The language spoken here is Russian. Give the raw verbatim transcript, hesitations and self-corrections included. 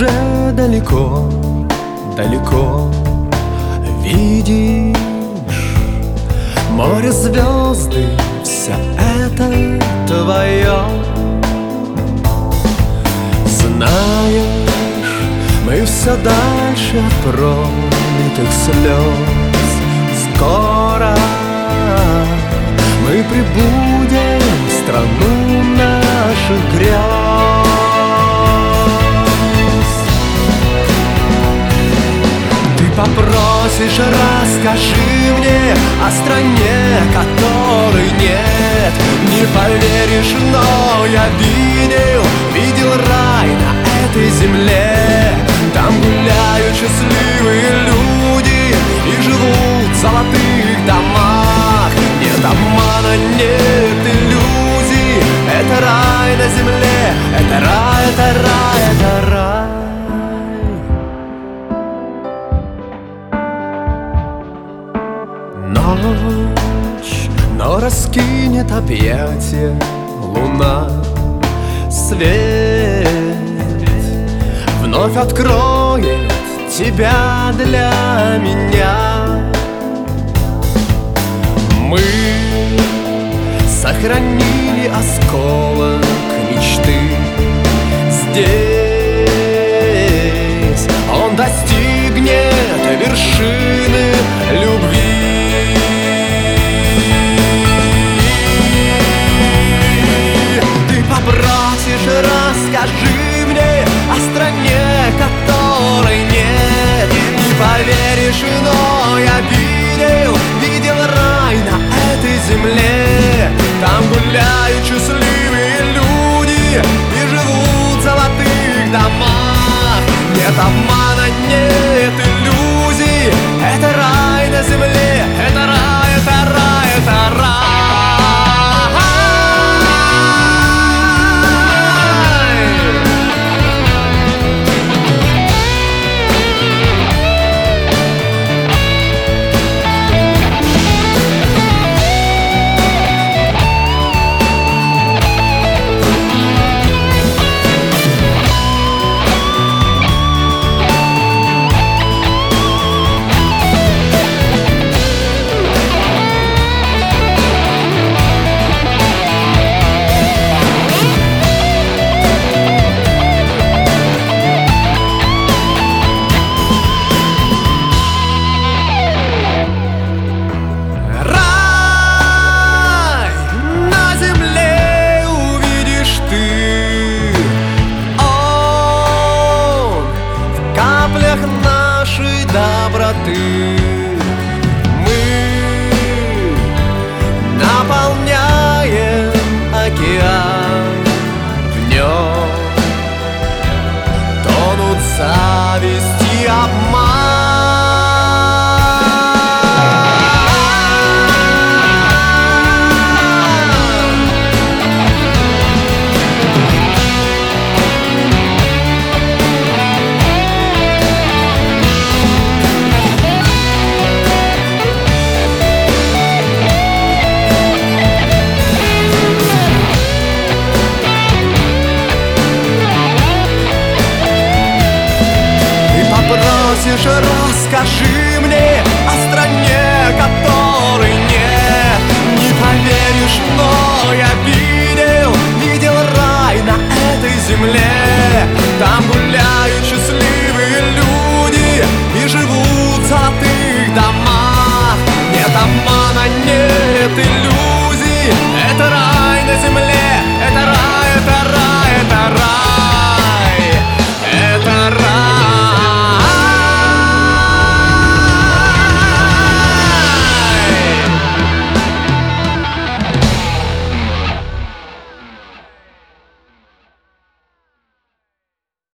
уже далеко, далеко видишь море, звезды, все это твое. Знаешь, мы все дальше от пролитых слез. Скоро мы прибудем в страну наших грез. Ты попросишь, расскажи мне о стране, которой нет. Не поверишь, но я видел, видел рай на этой земле. Там гуляют счастливые люди и живут в золотых домах. Нет обмана, нет иллюзий. Это рай на земле, это рай, это рай, это рай. Ночь, но раскинет объятия луна. Свет вновь откроет тебя для меня. Мы сохранили осколок мечты. Здесь он достигнет вершины любви. Ты попросишь, расскажи мне о стране, которой нет. Не поверишь, но я видел, видел рай на этой земле. Там гуляют счастливые люди и живут в золотых домах. Нет обмана, нет иллюзий. Это рай на земле, это рай, это рай, это рай. Нашей доброты мы наполняем океан. В нем тонут зависть и обман. Расскажи мне о стране, которой нет. Не поверишь, но я видел, видел рай на этой земле.